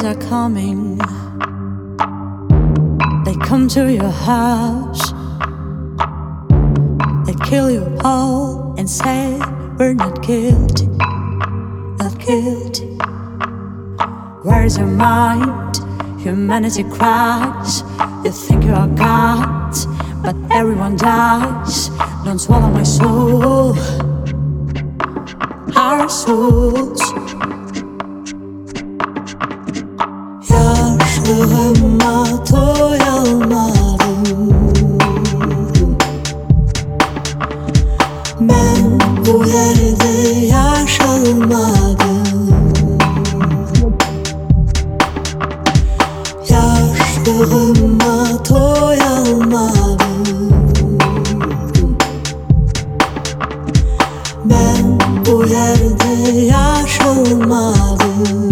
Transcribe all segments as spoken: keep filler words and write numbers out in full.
are coming. They come to your house. They kill you all and say we're not guilty, not guilty. Where's your mind? Humanity cries. You think you are God, but everyone dies. Don't swallow my soul, our souls. Yaşlığıma doyamadım. Ben bu yerde yaşamadım. Yaşlığıma doyamadım. Ben bu yerde yaşamadım.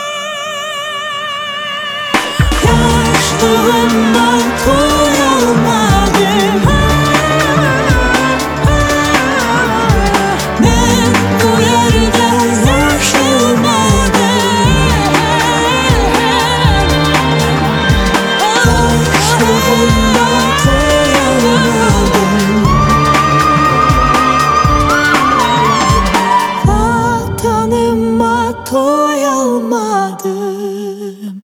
Yaşlığımdan doyamadım.